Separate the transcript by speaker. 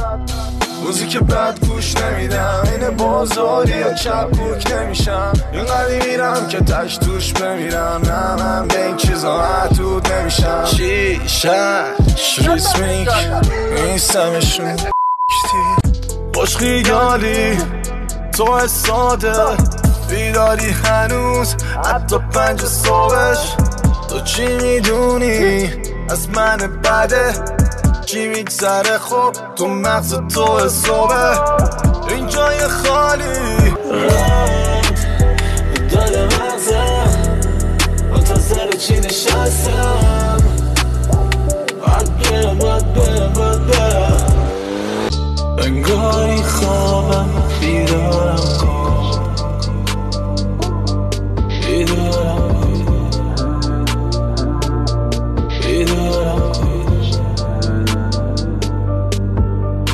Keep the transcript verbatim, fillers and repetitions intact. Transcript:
Speaker 1: موزیک بد گوش نمیدم، این بازاری یا چپوک نمیشم. اینقدر میرم که تش توش بمیرم، نه من به این چیزا محدود نمیشم. شیشش ریسمیک میستمشون خوش خیالی تو ساده بیداری هنوز حتی پنج صبحش. تو چی میدونی از من بده؟ چی میگذره خب تو مغز تو صبح این جای خالی؟
Speaker 2: دل مغزم منتظر چی نشستم؟ باید برم باید برم باید برم. انگاری خوابم بیدارم